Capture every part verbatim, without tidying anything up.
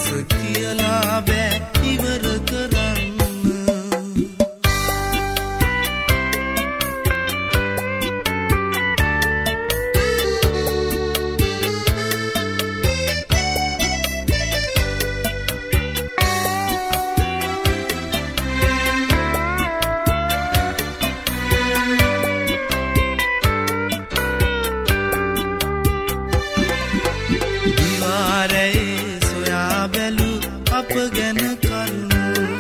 සෙනෙහස කියලා බෑ ඉවර කරන්න. ගැන කරුණු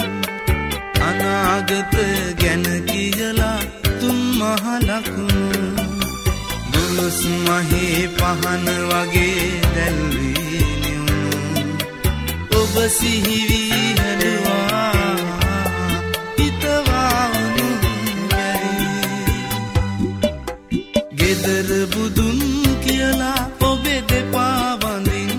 අනාගත ගැන කියලා තුන් මහ ලකුණු දුලස් මහේ පහන වගේ දැල්වී නිවුණු ඔබ සිහිවි හැදුවා හිතවා වුණු බැරි ගෙදර බුදුන් කියලා ඔබේ දෙපා වඳින්න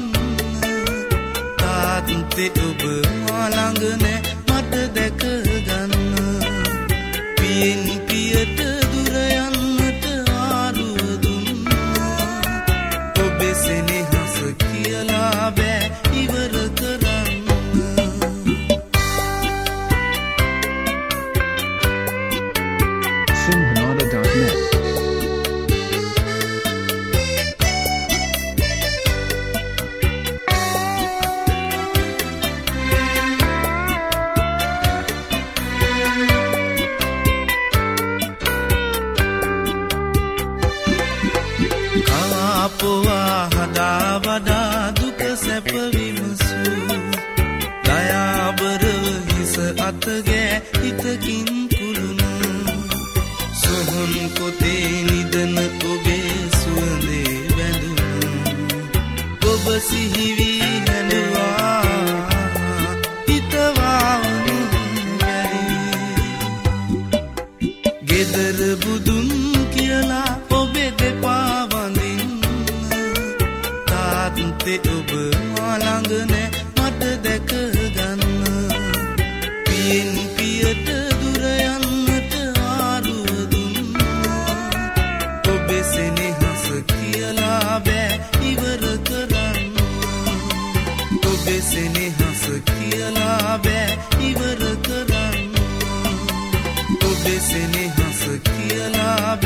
තාත්තේ ඔබ මා ළඟ නෑ මට දැක ගන්න පියෙන් පියට දුර යන්නට ආරුව දුන්නා ඔබේ සෙනෙහස කියලා බෑ ඉවර කරන්න. sinhanada dot net අපවා හදා වඩා දුක සැප විමසු දයාබරව හිස අතගෑ හිතකින් කුළුණු සොහොන් කොතේ නිදන ඔබේ සුවඳේ බැඳුණු ඔබ සිහිවි හැදුවා හිතවා වුණු බැරි ගෙදර බුදුන් කියලා ඔබේ දෙපා ඔබ මා ළඟ නෑ මට දැක ගන්න පියෙන් පියට දුර යන්නට ආරුව දුන්නා ඔබේ සෙනෙහස කියලා බෑ ඉවර කරන්න ඔබේ සෙනෙහස කියලා බෑ ඉවර කරන්න ඔබේ සෙනෙහස කියලා